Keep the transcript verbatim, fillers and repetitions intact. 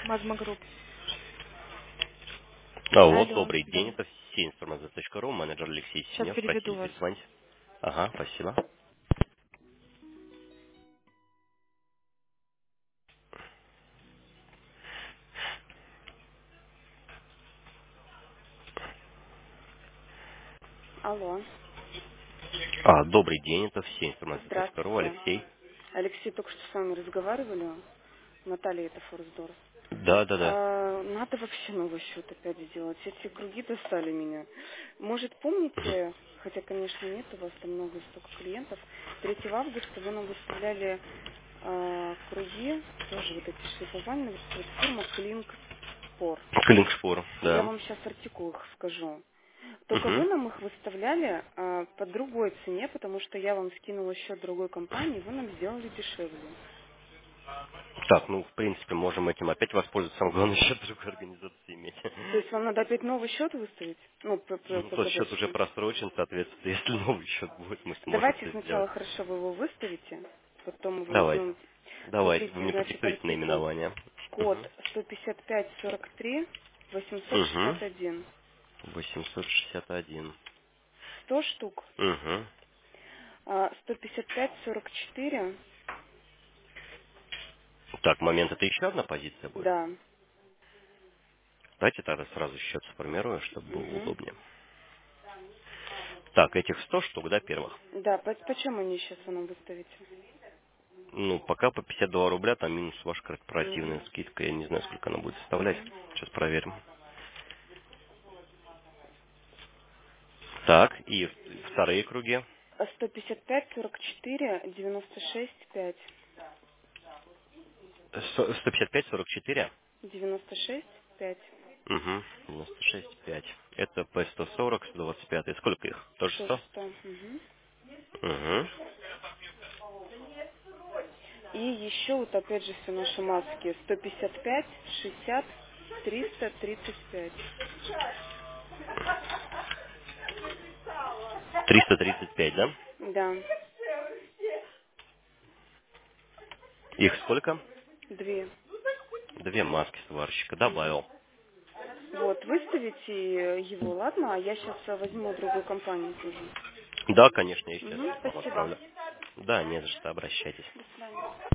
Мазма Групп. Алло, Алло, добрый да. день, это сеинформация точка ру, менеджер Алексей Сейчас Синев, переведу просили вас. перезвонить. Ага, спасибо. Алло, А, добрый день, это сеинформация точка ру, здравствуйте. Алексей. Алексей, только что с вами разговаривали. Наталья, это Форсдорф. Да, да, да. А, надо вообще новый счет опять сделать. Эти круги достали меня. Может, Мгм. помните, хотя, конечно, нет у вас там много столько клиентов, третьего августа вы нам выставляли а, круги, тоже вот эти шлифовальные, вот, вот фирма Клинкспор. Клинкшпор, Я да. вам сейчас артикул их скажу. Только вы Угу. нам их выставляли а, по другой цене, потому что я вам скинула счет другой компании, вы нам сделали дешевле. Так, ну, в принципе, можем этим опять воспользоваться, самое главное, счет другой организации иметь. То есть вам надо опять новый счет выставить? Ну, п- п- Ну, тот счет показать, уже что... просрочен, соответственно, если новый счет будет, мы сможем Давайте это сначала сделать. хорошо вы его выставите, потом мы Давайте. возьмем... Давайте, вы Смотрите, мне значит, продиктуете артикул. наименование. Код Угу. сто пятьдесят пять сорок три восемьсот Угу. шестьдесят один. восемьсот шестьдесят один. сто штук. Угу. А, сто пятьдесят пять сорок четыре. Так, момент, это еще одна позиция будет? Да. Давайте тогда сразу счет сформирую, чтобы было Угу. удобнее. Так, этих сто штук, да, первых? Да, по- почем они сейчас вы нам выставите? Ну, пока по пятьдесят два рубля, там минус ваша корпоративная Угу. скидка. Я не знаю, сколько она будет составлять. Угу. Сейчас проверим. Так, и вторые круги. сто пятьдесят пять сорок четыре девяносто шесть пять. Сто- сто пятьдесят пять сорок четыре. девяносто шесть пять. Угу, девяносто шесть пять. Это П сто сорок, сто двадцать пять. Сколько их? Тоже Тоже сто? сто. Угу. Угу. И еще вот опять же все наши маски. сто пятьдесят пять шестьдесят триста тридцать пять. триста тридцать пять, да? Да, Их сколько? две. Две маски сварщика. Угу. Добавил. Вот, выставите его, ладно? А я сейчас возьму другую компанию тоже. Да, конечно, я сейчас Угу, вам спасибо. отправлю. Да, не за что, обращайтесь. До свидания.